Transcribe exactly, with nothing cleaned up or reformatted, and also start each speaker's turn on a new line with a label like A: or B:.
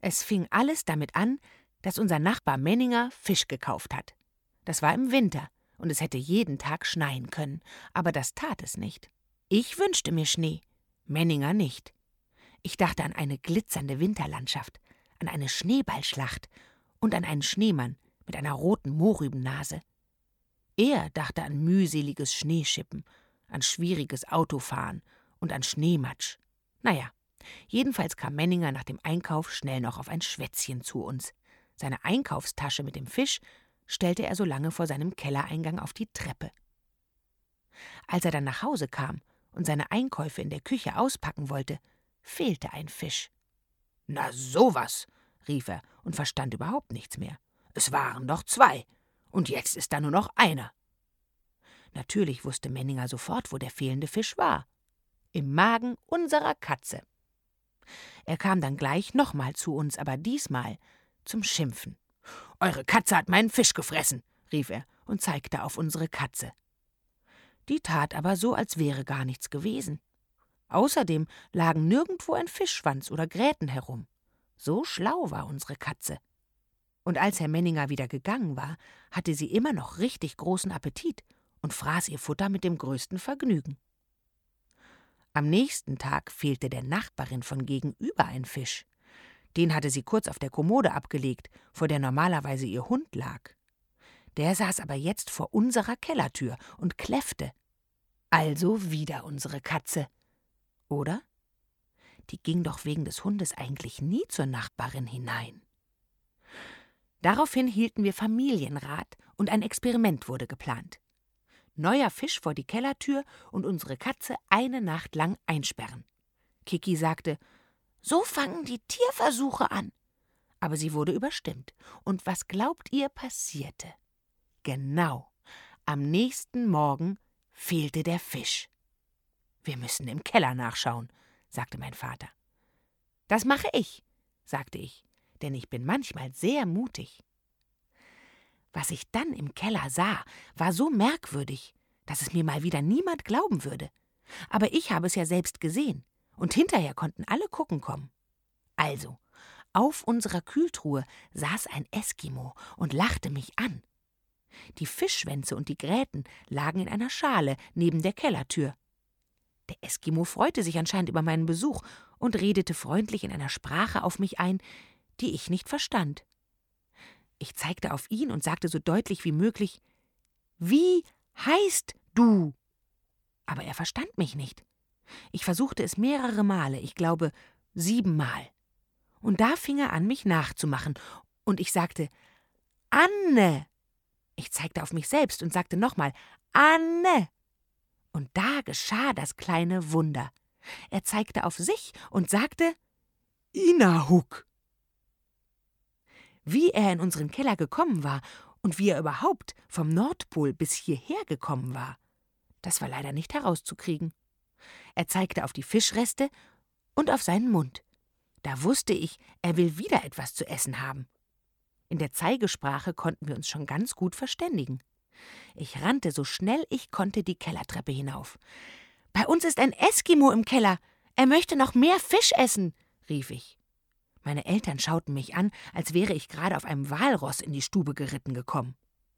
A: Es fing alles damit an, dass unser Nachbar Menninger Fisch gekauft hat. Das war im Winter und es hätte jeden Tag schneien können, aber das tat es nicht. Ich wünschte mir Schnee, Menninger nicht. Ich dachte an eine glitzernde Winterlandschaft, an eine Schneeballschlacht und an einen Schneemann mit einer roten Mohrrübennase. Er dachte an mühseliges Schneeschippen, an schwieriges Autofahren und an Schneematsch. Naja, jedenfalls kam Menninger nach dem Einkauf schnell noch auf ein Schwätzchen zu uns. Seine Einkaufstasche mit dem Fisch stellte er so lange vor seinem Kellereingang auf die Treppe. Als er dann nach Hause kam und seine Einkäufe in der Küche auspacken wollte, fehlte ein Fisch. »Na sowas«, rief er und verstand überhaupt nichts mehr. »Es waren doch zwei, und jetzt ist da nur noch einer.« Natürlich wusste Menninger sofort, wo der fehlende Fisch war. Im Magen unserer Katze. Er kam dann gleich nochmal zu uns, aber diesmal zum Schimpfen. »Eure Katze hat meinen Fisch gefressen«, rief er und zeigte auf unsere Katze. Die tat aber so, als wäre gar nichts gewesen. Außerdem lagen nirgendwo ein Fischschwanz oder Gräten herum. So schlau war unsere Katze. Und als Herr Menninger wieder gegangen war, hatte sie immer noch richtig großen Appetit und fraß ihr Futter mit dem größten Vergnügen. Am nächsten Tag fehlte der Nachbarin von gegenüber ein Fisch. Den hatte sie kurz auf der Kommode abgelegt, vor der normalerweise ihr Hund lag. Der saß aber jetzt vor unserer Kellertür und kläffte. Also wieder unsere Katze. Oder? Die ging doch wegen des Hundes eigentlich nie zur Nachbarin hinein. Daraufhin hielten wir Familienrat und ein Experiment wurde geplant. Neuer Fisch vor die Kellertür und unsere Katze eine Nacht lang einsperren. Kiki sagte, so fangen die Tierversuche an. Aber sie wurde überstimmt. Und was glaubt ihr passierte? Genau, am nächsten Morgen fehlte der Fisch. Wir müssen im Keller nachschauen, sagte mein Vater. Das mache ich, sagte ich, denn ich bin manchmal sehr mutig. Was ich dann im Keller sah, war so merkwürdig, dass es mir mal wieder niemand glauben würde. Aber ich habe es ja selbst gesehen, und hinterher konnten alle gucken kommen. Also, auf unserer Kühltruhe saß ein Eskimo und lachte mich an. Die Fischschwänze und die Gräten lagen in einer Schale neben der Kellertür. Der Eskimo freute sich anscheinend über meinen Besuch und redete freundlich in einer Sprache auf mich ein, die ich nicht verstand. Ich zeigte auf ihn und sagte so deutlich wie möglich, »Wie heißt du?« Aber er verstand mich nicht. Ich versuchte es mehrere Male, ich glaube siebenmal. Und da fing er an, mich nachzumachen, und ich sagte, »Anne!« Ich zeigte auf mich selbst und sagte nochmal, »Anne!« Und da geschah das kleine Wunder. Er zeigte auf sich und sagte, »Inahuk!« Wie er in unseren Keller gekommen war und wie er überhaupt vom Nordpol bis hierher gekommen war, das war leider nicht herauszukriegen. Er zeigte auf die Fischreste und auf seinen Mund. Da wusste ich, er will wieder etwas zu essen haben. In der Zeigesprache konnten wir uns schon ganz gut verständigen. Ich rannte so schnell ich konnte die Kellertreppe hinauf. »Bei uns ist ein Eskimo im Keller. Er möchte noch mehr Fisch essen«, rief ich. Meine Eltern schauten mich an, als wäre ich gerade auf einem Walross in die Stube geritten gekommen.